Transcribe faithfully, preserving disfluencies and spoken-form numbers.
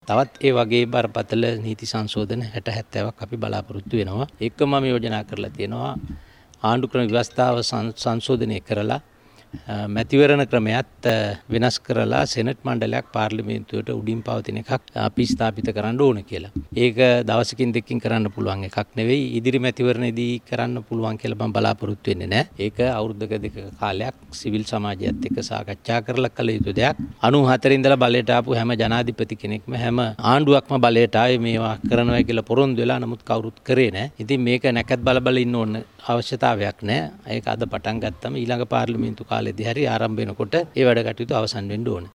තවත් ඒ වගේ බරපතල නීති සංශෝධන හැට හැත්තෑවක් අපි බලාපොරොත්තු වෙනවා. ඒකම මම යෝජනා කරලා තියෙනවා ආණ්ඩු ක්‍රම ව්‍යවස්ථාව සංශෝධනය කරලා මැතිවරණ ක්‍රමයත් වෙනස් කරලා සෙනට් මණ්ඩලයක් පාර්ලිමේන්තුවට උඩින් පවතින එකක් අපි ස්ථාපිත කරන්න ඕන කියලා. ඒක දවසකින් දෙකකින් කරන්න පුළුවන් එකක් නෙවෙයි. ඉදිරි මැතිවරණයේදී කරන්න පුළුවන් කියලා මම බලාපොරොත්තු වෙන්නේ නැහැ. ඒක අවුරුද්දක දෙකක කාලයක් සිවිල් සමාජයත් එක්ක සාකච්ඡා කරලා කළ යුතු දෙයක්. අනූහතර ඉඳලා බලයට ආපු හැම ජනාධිපති කෙනෙක්ම හැම ආණ්ඩුවක්ම බලයට ආවේ මේවා කරනවා කියලා පොරොන්දු වෙලා නමුත් කවුරුත් කරේ නැහැ. ඉතින් මේක නැකත් බල බල ඉන්න ඕන අවශ්‍යතාවයක් නැහැ. ඒක අද පටන් ගත්තම ඊළඟ පාර්ලිමේන්තු කාලෙදී හරි ආරම්භ වෙනකොට ඒ වැඩ කටයුතු අවසන් වෙන්න ඕනේ.